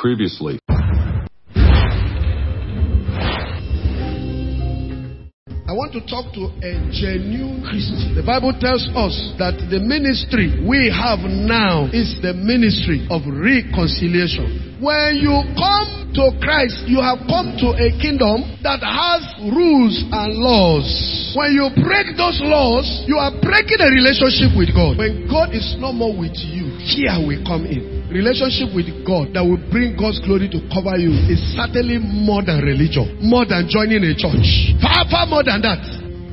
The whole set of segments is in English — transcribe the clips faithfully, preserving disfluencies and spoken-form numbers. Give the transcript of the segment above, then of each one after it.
Previously. I want to talk to a genuine Christian. The Bible tells us that the ministry we have now is the ministry of reconciliation. When you come to Christ, you have come to a kingdom that has rules and laws. When you break those laws, you are breaking a relationship with God. When God is no more with you, fear will come in. Relationship with God that will bring God's glory to cover you is certainly more than religion, more than joining a church. Far, far more than that.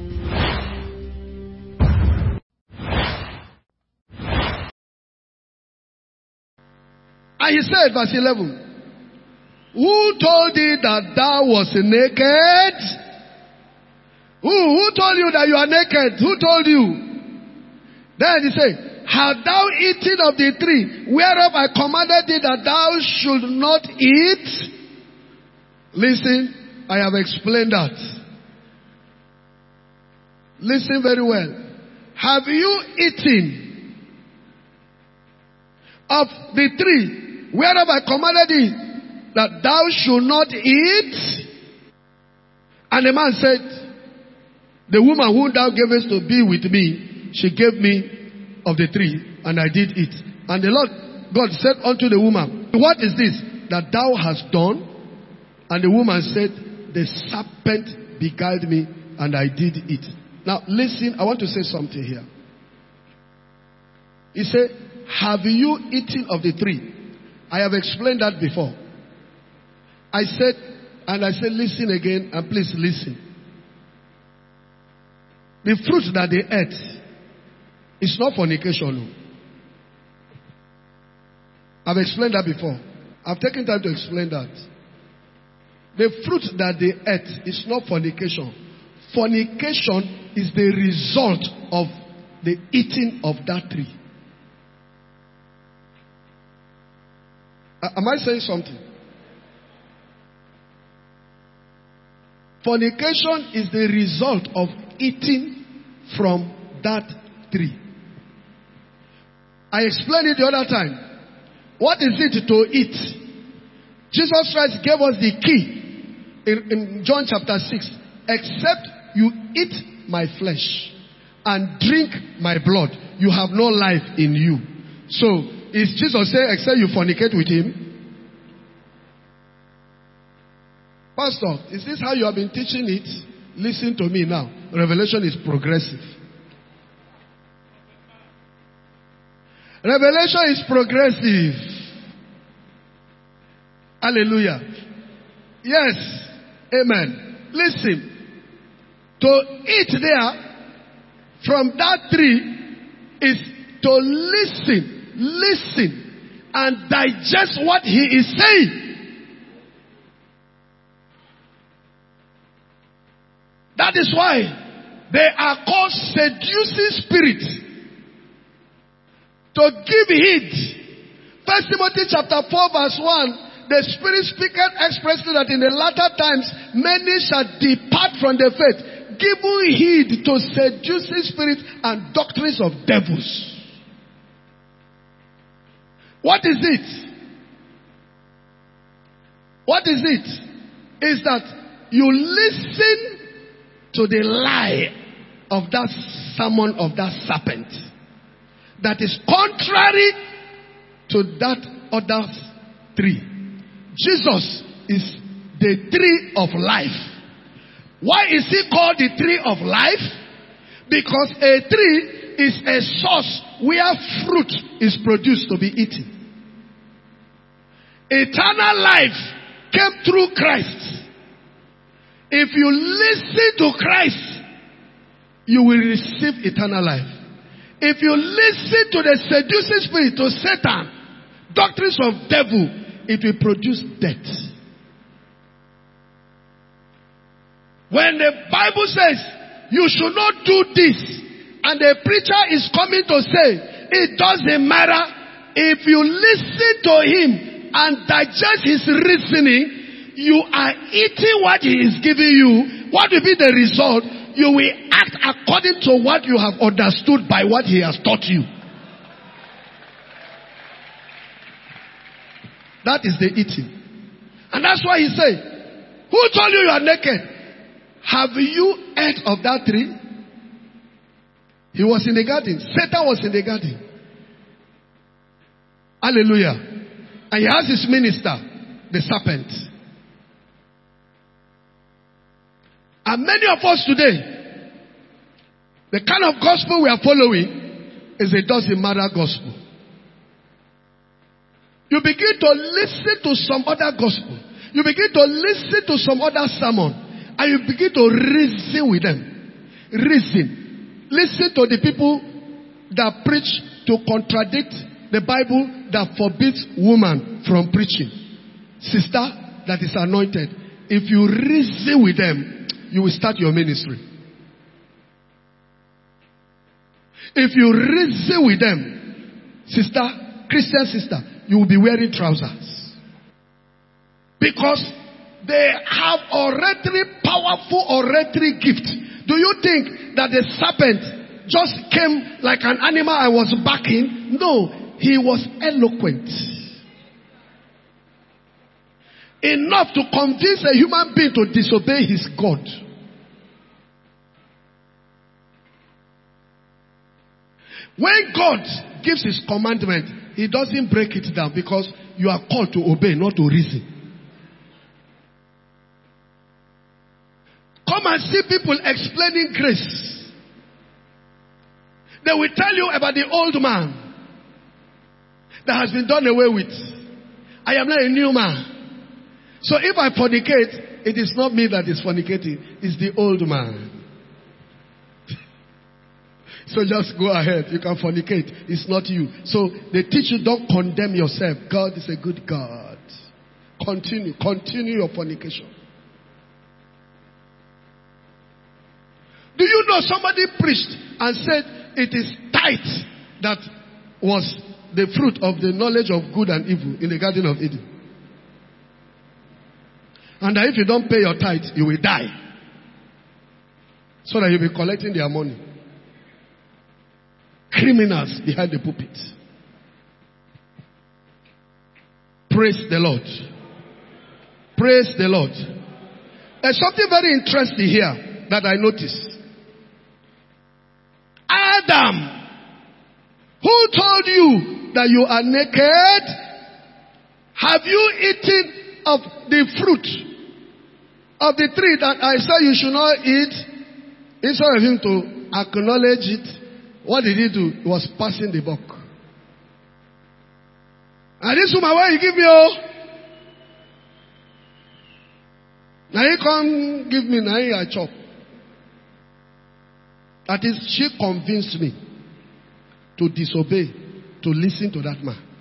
And he said, verse eleven, who told thee that thou wast naked? Who, who told you that you are naked? Who told you? Then he said, have thou eaten of the tree whereof I commanded thee that thou should not eat? Listen, I have explained that. Listen very well. Have you eaten of the tree whereof I commanded thee that thou should not eat? And the man said, the woman whom thou gavest to be with me, she gave me of the tree, and I did eat. And the Lord God said unto the woman, what is this that thou hast done? And the woman said, the serpent beguiled me, and I did eat. Now listen, I want to say something here. He said, have you eaten of the tree? I have explained that before. I said, and I said, listen again, and please listen. The fruit that they ate, it's not fornication. I've explained that before. I've taken time to explain that. The fruit that they ate is not fornication. Fornication is the result of the eating of that tree. Am I saying something? Fornication is the result of eating from that tree. I explained it the other time. What is it to eat? Jesus Christ gave us the key in, in John chapter six. Except you eat my flesh and drink my blood, you have no life in you. So, is Jesus saying except you fornicate with him? Pastor, is this how you have been teaching it? Listen to me now. Revelation is progressive. Revelation is progressive. Hallelujah. Yes. Amen. Listen. To eat there from that tree is to listen, listen, and digest what he is saying. That is why they are called seducing spirits. To give heed. First Timothy chapter four verse one. The Spirit speaketh expressly that in the latter times many shall depart from the faith, giving heed to seducing spirits and doctrines of devils. What is it? What is it? Is that you listen to the lie of that sermon of that serpent that is contrary to that other tree. Jesus is the tree of life. Why is he called the tree of life? Because a tree is a source where fruit is produced to be eaten. Eternal life came through Christ. If you listen to Christ, you will receive eternal life. If you listen to the seducing spirit, to Satan, doctrines of devil, it will produce death. When the Bible says you should not do this, and the preacher is coming to say it doesn't matter, if you listen to him and digest his reasoning, you are eating what he is giving you. What will be the result? You will act according to what you have understood by what he has taught you. That is the eating. And that's why he said, who told you you are naked? Have you ate of that tree? He was in the garden. Satan was in the garden. Hallelujah. And he has his minister, the serpent. And many of us today, the kind of gospel we are following is a doesn't matter gospel. You begin to listen to some other gospel. You begin to listen to some other sermon. And you begin to reason with them. Reason. Listen to the people that preach to contradict the Bible that forbids woman from preaching. Sister that is anointed. If you reason with them, you will start your ministry. If you reason with them, sister, Christian sister, you will be wearing trousers. Because they have already powerful oratory gift. Do you think that the serpent just came like an animal I was backing? No, he was eloquent. Enough to convince a human being to disobey his God. When God gives his commandment, he doesn't break it down because you are called to obey, not to reason. Come and see people explaining grace. They will tell you about the old man that has been done away with. I am not a new man. So if I fornicate, it is not me that is fornicating. It's the old man. So just go ahead. You can fornicate. It's not you. So they teach you don't condemn yourself. God is a good God. Continue. Continue your fornication. Do you know somebody preached and said it is tithe that was the fruit of the knowledge of good and evil in the Garden of Eden? And that if you don't pay your tithe, you will die. So that you'll be collecting their money. Criminals behind the pulpit. Praise the Lord. Praise the Lord. There's something very interesting here that I noticed. Adam, who told you that you are naked? Have you eaten of the fruit of the tree that I said you should not eat? Instead of him to acknowledge it, what did he do? He was passing the buck. And this woman, why you give me oh? Now you come give me, now you chop. That is, she convinced me to disobey, to listen to that man.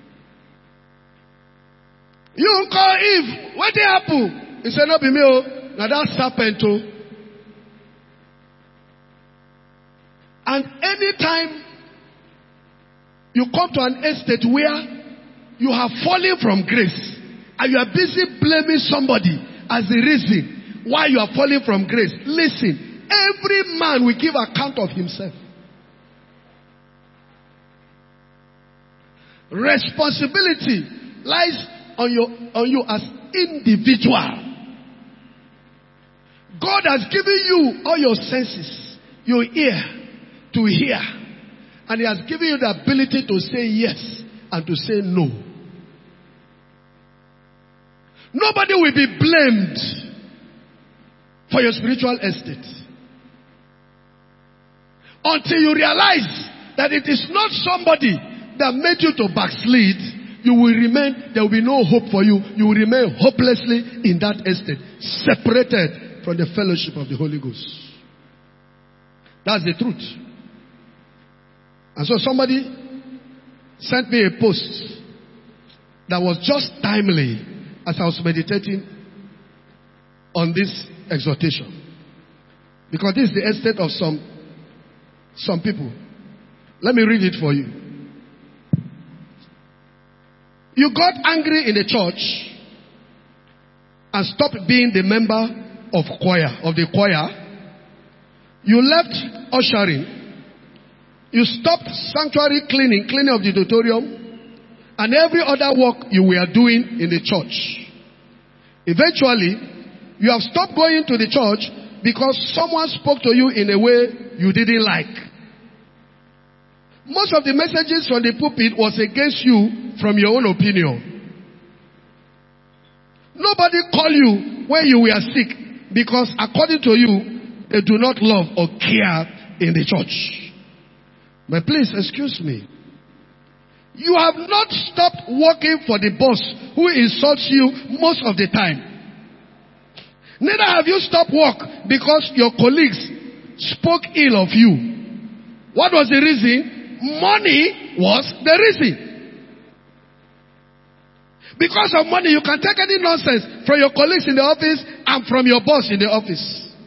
You call Eve, what did happen? He said, no be me oh. Now that serpent oh. And anytime you come to an estate where you have fallen from grace and you are busy blaming somebody as the reason why you are falling from grace, listen, every man will give account of himself. Responsibility lies on your on you as individual. God has given you all your senses, your ear to hear, and he has given you the ability to say yes and to say no. Nobody will be blamed for your spiritual estate until you realize that it is not somebody that made you to backslid. You will remain, there will be no hope for you. You will remain hopelessly in that estate, separated from the fellowship of the Holy Ghost. That's the truth. And so somebody sent me a post that was just timely as I was meditating on this exhortation. Because this is the estate of some, some people. Let me read it for you. You got angry in the church and stopped being the member of choir, of the choir. You left ushering. You stopped sanctuary cleaning, cleaning of the auditorium, and every other work you were doing in the church. Eventually, you have stopped going to the church because someone spoke to you in a way you didn't like. Most of the messages from the pulpit was against you from your own opinion. Nobody called you when you were sick because according to you, they do not love or care in the church. But please, excuse me. You have not stopped working for the boss who insults you most of the time. Neither have you stopped work because your colleagues spoke ill of you. What was the reason? Money was the reason. Because of money, you can take any nonsense from your colleagues in the office and from your boss in the office.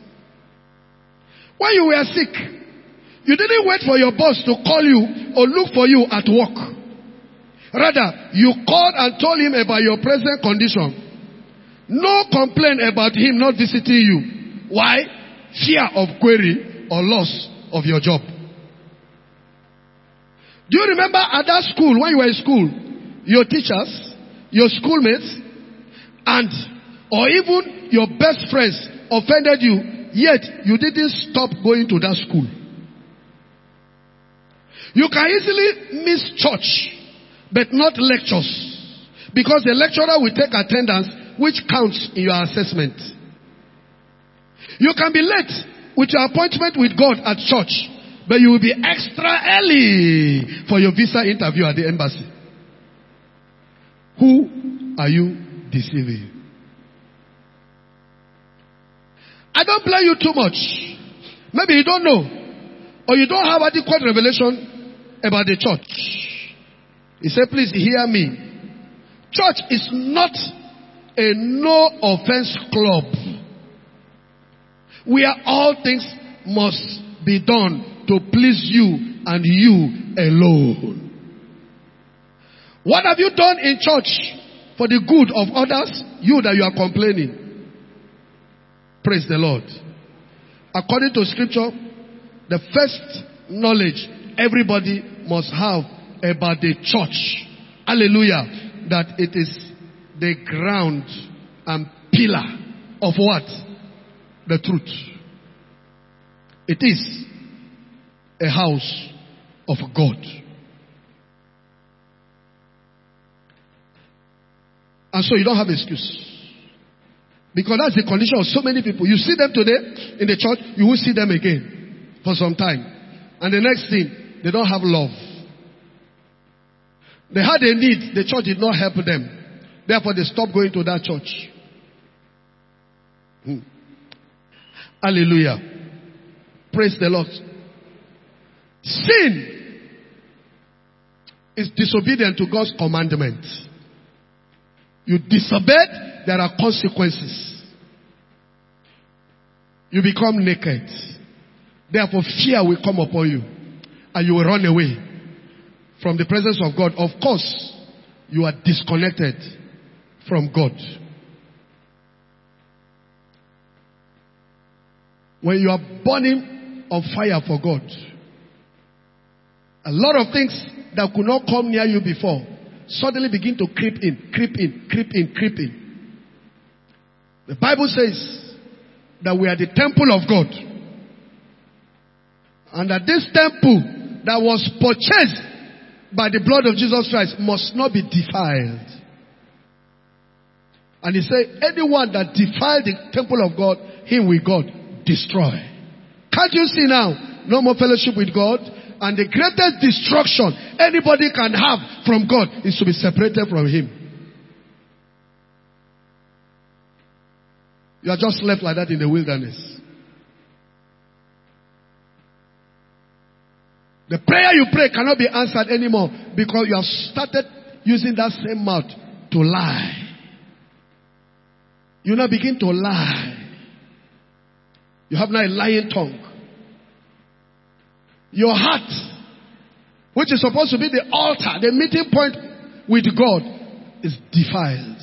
When you were sick, you didn't wait for your boss to call you or look for you at work. Rather, you called and told him about your present condition. No complaint about him not visiting you. Why? Fear of query or loss of your job. Do you remember at that school, when you were in school, your teachers, your schoolmates, and or even your best friends offended you, yet you didn't stop going to that school? You can easily miss church, but not lectures, because the lecturer will take attendance, which counts in your assessment. You can be late with your appointment with God at church, but you will be extra early for your visa interview at the embassy. Who are you deceiving? I don't blame you too much. Maybe you don't know, or you don't have adequate revelation about the church. He said, please hear me. Church is not a no offense club where all things must be done to please you and you alone. What have you done in church for the good of others? You that you are complaining. Praise the Lord. According to scripture, the first knowledge everybody must have about the church, hallelujah, that it is the ground and pillar of what? The truth. It is a house of God. And so you don't have excuse. Because that's the condition of so many people. You see them today in the church, you will see them again for some time. And the next thing, they don't have love. They had a need, the church did not help them. Therefore, they stopped going to that church. Hmm. Hallelujah. Praise the Lord. Sin is disobedient to God's commandment. You disobeyed, there are consequences. You become naked. Therefore, fear will come upon you. And you will run away from the presence of God. Of course, you are disconnected from God. When you are burning on fire for God, a lot of things that could not come near you before suddenly begin to creep in, creep in, creep in, creep in. The Bible says that we are the temple of God. And that this temple that was purchased by the blood of Jesus Christ must not be defiled. And he said, anyone that defiled the temple of God, him will God destroy. Can't you see now? No more fellowship with God. And the greatest destruction anybody can have from God is to be separated from him. You are just left like that in the wilderness. The prayer you pray cannot be answered anymore because you have started using that same mouth to lie. You now begin to lie. You have now a lying tongue. Your heart, which is supposed to be the altar, the meeting point with God, is defiled.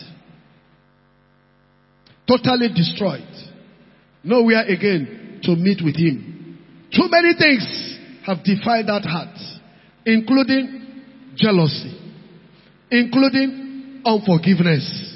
Totally destroyed. Nowhere again to meet with him. Too many things have defiled that heart, including jealousy, including unforgiveness.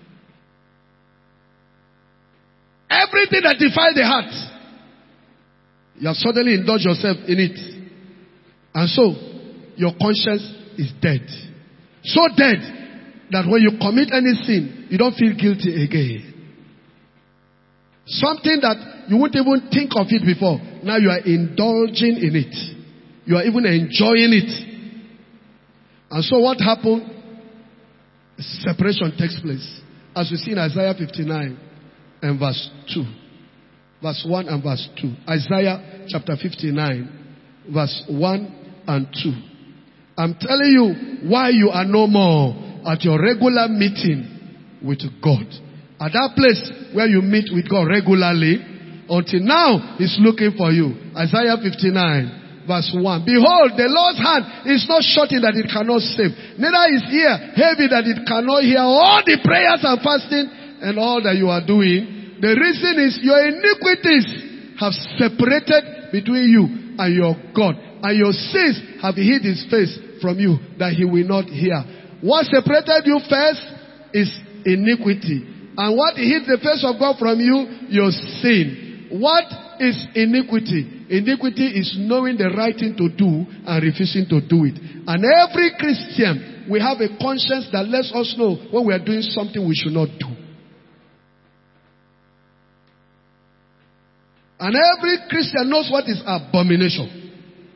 Everything that defiles the heart, you have suddenly indulged yourself in it. And so, your conscience is dead. So dead that when you commit any sin, you don't feel guilty again. Something that you wouldn't even think of it before. Now you are indulging in it. You are even enjoying it. And so what happened? Separation takes place. As we see in Isaiah fifty-nine and verse two. Verse one and verse two. Isaiah chapter fifty-nine, verse one and two. I'm telling you why you are no more at your regular meeting with God. At that place where you meet with God regularly, until now, He's looking for you. Isaiah fifty-nine, verse one. Behold, the Lord's hand is not shortened that it cannot save, neither is ear heavy that it cannot hear all the prayers and fasting and all that you are doing. The reason is your iniquities have separated between you and your God, and your sins have hid His face from you that He will not hear. What separated you first is iniquity. And what hid the face of God from you? Your sin. What is iniquity? Iniquity is knowing the right thing to do and refusing to do it. And every Christian, we have a conscience that lets us know when we are doing something we should not do. And every Christian knows what is abomination.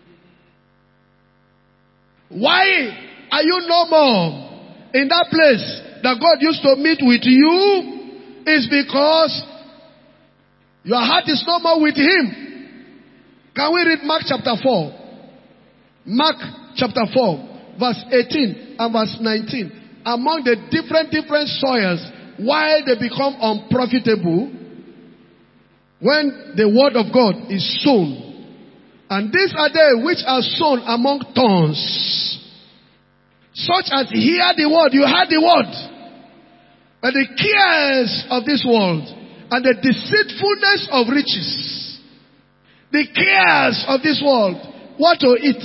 Why are you no more in that place that God used to meet with you? Is because your heart is no more with Him. Can we read Mark chapter four? Mark chapter four, verse eighteen and verse nineteen. Among the different, different soils, why they become unprofitable, when the word of God is sown. And these are they which are sown among thorns, such as hear the word. You heard the word. But the cares of this world and the deceitfulness of riches, the cares of this world, what to eat,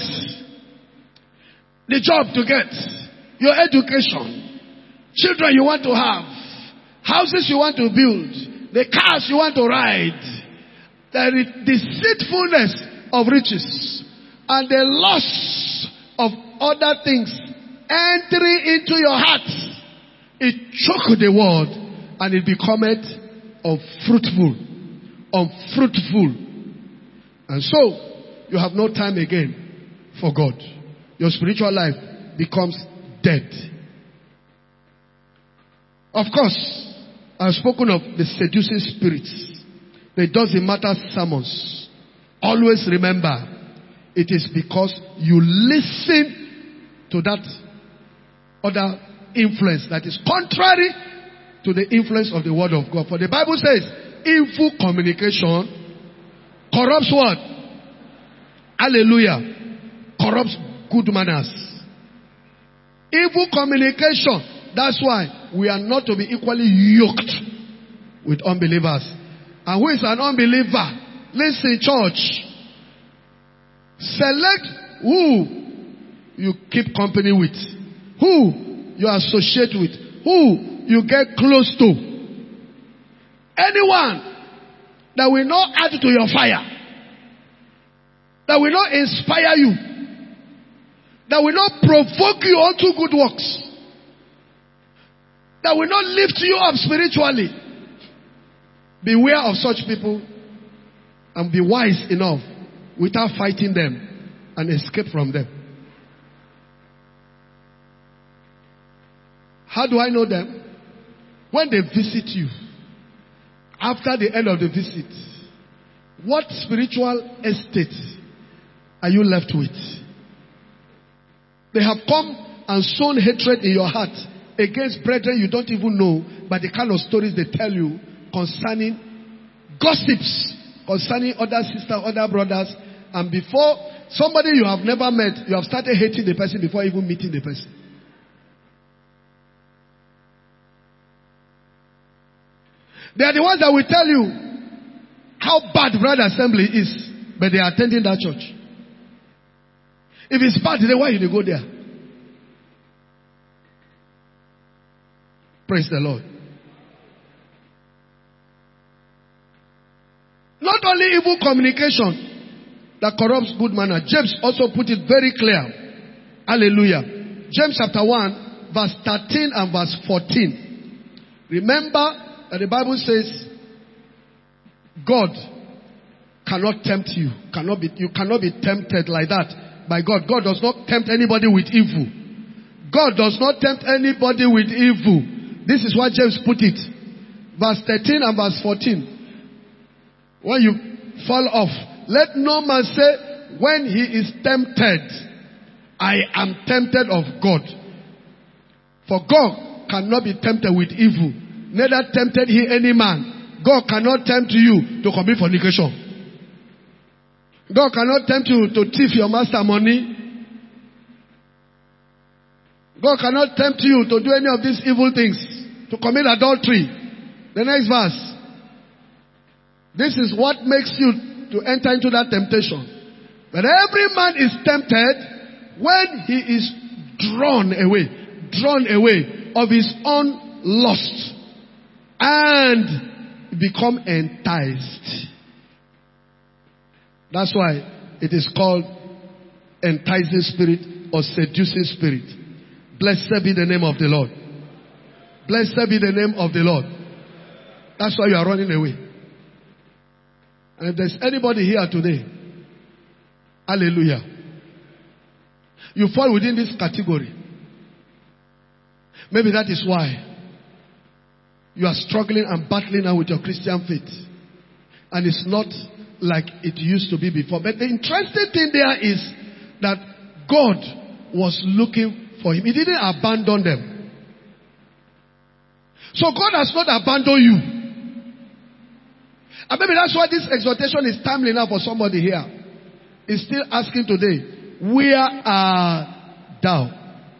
the job to get, your education, children you want to have, houses you want to build, the cars you want to ride, the deceitfulness of riches and the loss of other things entering into your heart. It choked the word and it becometh unfruitful. Unfruitful. And so, you have no time again for God. Your spiritual life becomes dead. Of course, I've spoken of the seducing spirits. The doesn't matter sermons. Always remember, it is because you listen to that other influence that is contrary to the influence of the word of God. For the Bible says, evil communication corrupts what? Hallelujah. Corrupts good manners. Evil communication. That's why we are not to be equally yoked with unbelievers. And who is an unbeliever? Listen, church. Select who you keep company with. Who you associate with, who you get close to. Anyone that will not add to your fire, that will not inspire you, that will not provoke you unto good works, that will not lift you up spiritually. Beware of such people and be wise enough without fighting them and escape from them. How do I know them? When they visit you, after the end of the visit, what spiritual estate are you left with? They have come and sown hatred in your heart against brethren you don't even know, but the kind of stories they tell you concerning gossips, concerning other sisters, other brothers, and before somebody you have never met, you have started hating the person before even meeting the person. They are the ones that will tell you how bad Brother Assembly is, but they are attending that church. If it's bad, then why you go there? Praise the Lord. Not only evil communication that corrupts good manner. James also put it very clear. Hallelujah. James chapter one, verse thirteen and verse fourteen. Remember that the Bible says, God cannot tempt you. Cannot be, you cannot be tempted like that by God. God does not tempt anybody with evil. God does not tempt anybody with evil. This is what James put it. Verse thirteen and verse fourteen. When you fall off, let no man say, when he is tempted, I am tempted of God. For God cannot be tempted with evil. Neither tempted he any man. God cannot tempt you to commit fornication. God cannot tempt you to thief your master money. God cannot tempt you to do any of these evil things. To commit adultery. The next verse. This is what makes you to enter into that temptation. But every man is tempted when he is drawn away. Drawn away of his own lust. And become enticed. That's why it is called enticing spirit or seducing spirit. Blessed be the name of the Lord. Blessed be the name of the Lord. That's why you are running away. And if there's anybody here today, hallelujah, you fall within this category. Maybe that is why you are struggling and battling now with your Christian faith. And it's not like it used to be before. But the interesting thing there is that God was looking for him. He didn't abandon them. So God has not abandoned you. And maybe that's why this exhortation is timely now for somebody here. He's still asking today, where are thou?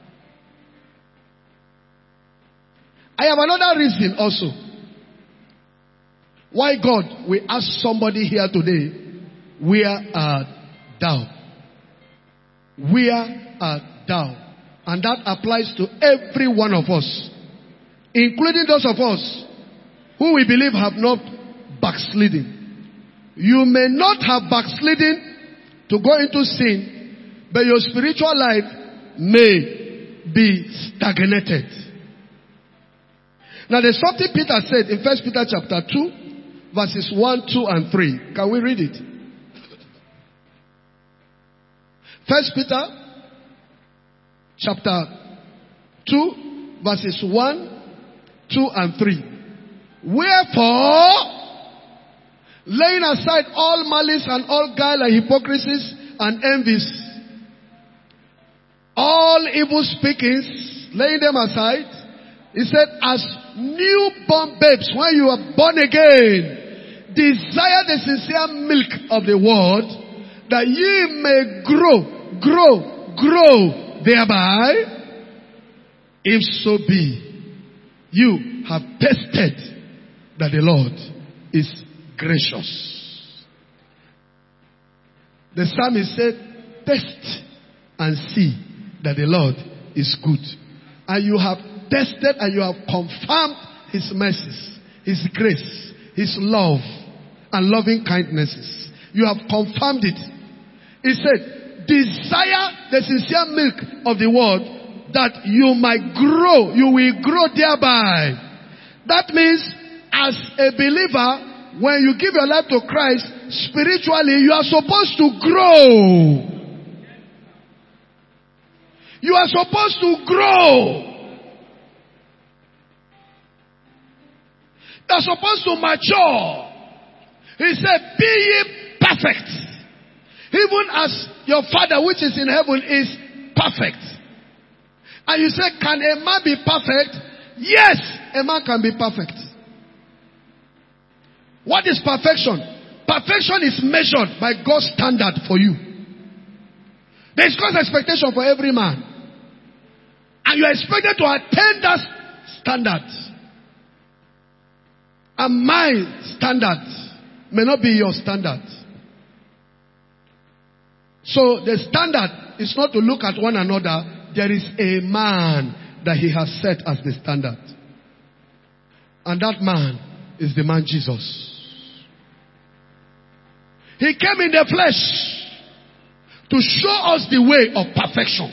I have another reason also why God will ask somebody here today, where art thou? Where art thou? And that applies to every one of us, including those of us who we believe have not backslidden. You may not have backslidden to go into sin, but your spiritual life may be stagnated. Now there's something Peter said in First Peter chapter two, verses one, two, and three. Can we read it? First Peter chapter two, verses one, two, and three. Wherefore, laying aside all malice and all guile and hypocrisies and envies, all evil speakings, laying them aside, he said, as newborn babes, when you are born again, desire the sincere milk of the word, that ye may grow, grow, grow thereby, if so be, you have tested that the Lord is gracious. The psalmist said, test and see that the Lord is good. And you have tested and you have confirmed his mercies, his grace, his love, and loving kindnesses. You have confirmed it. He said, desire the sincere milk of the word, that you might grow, you will grow thereby. That means, as a believer, when you give your life to Christ, spiritually, you are supposed to grow. You are supposed to grow. You are supposed to mature. He said, be ye perfect. Even as your Father which is in heaven is perfect. And you say, can a man be perfect? Yes, a man can be perfect. What is perfection? Perfection is measured by God's standard for you. There is God's expectation for every man. And you are expected to attain that standard. And my standard may not be your standard. So the standard is not to look at one another. There is a man that he has set as the standard. And that man is the man Jesus. He came in the flesh to show us the way of perfection.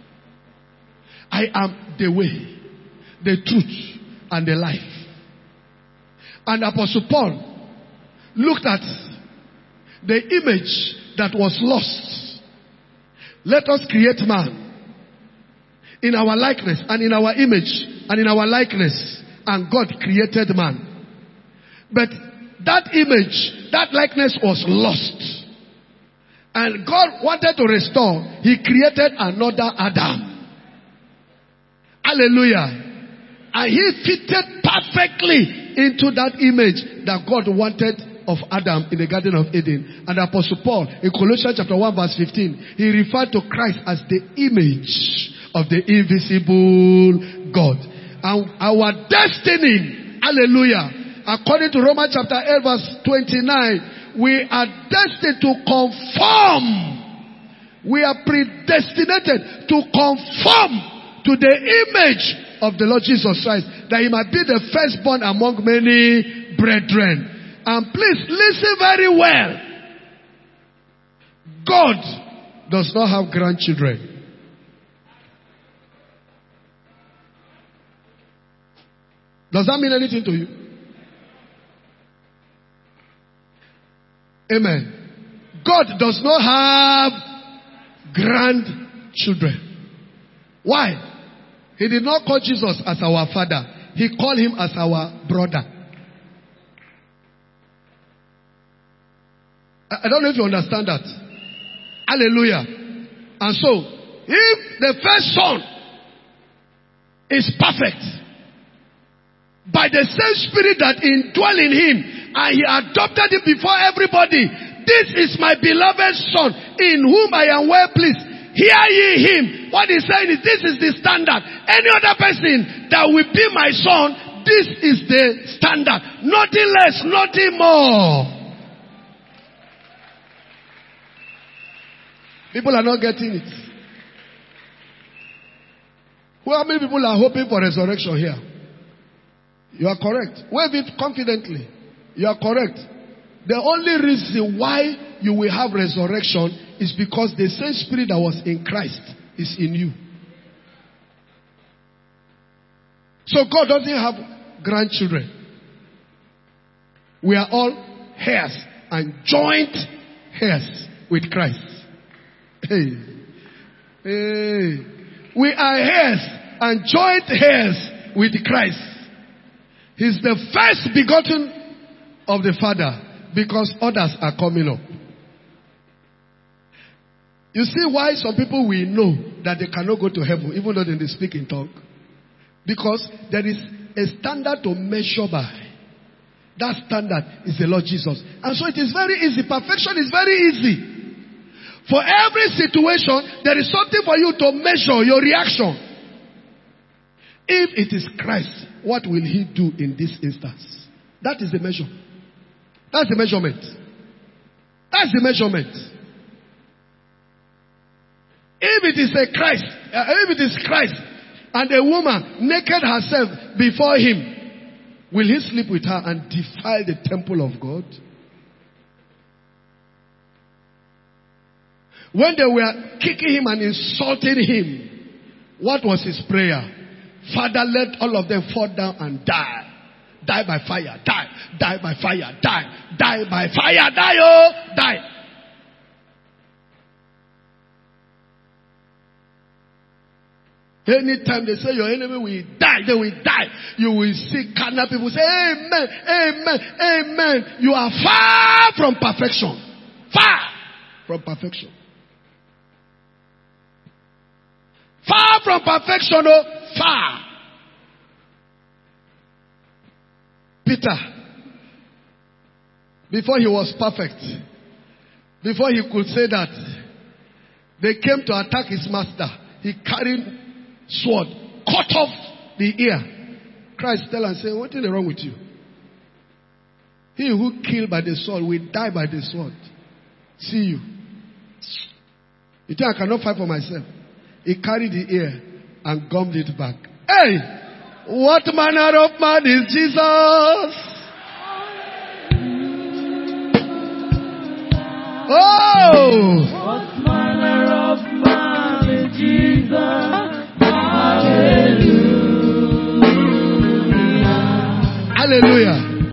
I am the way, the truth, and the life. And Apostle Paul looked at the image that was lost. Let us create man in our likeness and in our image and in our likeness. And God created man. But that image, that likeness was lost. And God wanted to restore. He created another Adam. Hallelujah. And he fitted perfectly into that image that God wanted of Adam in the Garden of Eden. And Apostle Paul in Colossians chapter one verse fifteen, he referred to Christ as the image of the invisible God. And our destiny, hallelujah, according to Romans chapter eight verse twenty-nine, we are destined to conform. We are predestinated to conform to the image of the Lord Jesus Christ, that he might be the firstborn among many brethren. And please listen very well. God does not have grandchildren. Does that mean anything to you? Amen. God does not have grandchildren. Why? He did not call Jesus as our father. He called him as our brother. I don't know if you understand that. Hallelujah. And so, if the first son is perfect, by the same spirit that indwelt in him, and he adopted him before everybody, this is my beloved son, in whom I am well pleased. Hear ye him. What he's saying is, this is the standard. Any other person that will be my son, this is the standard. Nothing less, nothing more. People are not getting it. How many people are hoping for resurrection here? You are correct. Wave it confidently. You are correct. The only reason why you will have resurrection is because the same spirit that was in Christ is in you. So God doesn't have grandchildren. We are all heirs and joint heirs with Christ. Hey. Hey. We are heirs and joint heirs with Christ. He's the first begotten of the Father, because others are coming up. You see why some people will know that they cannot go to heaven even though they speak in tongue? Because there is a standard to measure by. That standard is the Lord Jesus. And so it is very easy. Perfection is very easy. For every situation, there is something for you to measure your reaction. If it is Christ, what will he do in this instance? That is the measure. That's the measurement. That's the measurement. If it is a Christ, uh, if it is Christ, and a woman naked herself before him, will he sleep with her and defile the temple of God? When they were kicking him and insulting him, what was his prayer? Father, let all of them fall down and die. Die by fire, die. Die by fire, die. Die by fire, die, oh, die. Anytime they say your enemy will die, they will die. You will see carnal people say, amen, amen, amen. You are far from perfection. Far from perfection. Far from perfection, oh, far. Peter, before he was perfect, before he could say that, they came to attack his master. He carried sword, cut off the ear. Christ tell and say, what is wrong with you? He who killed by the sword will die by the sword. See you. You think I cannot fight for myself? He carried the ear and gummed it back. Hey! What manner of man is Jesus? Oh! What manner of man is Jesus? Hallelujah. Hallelujah.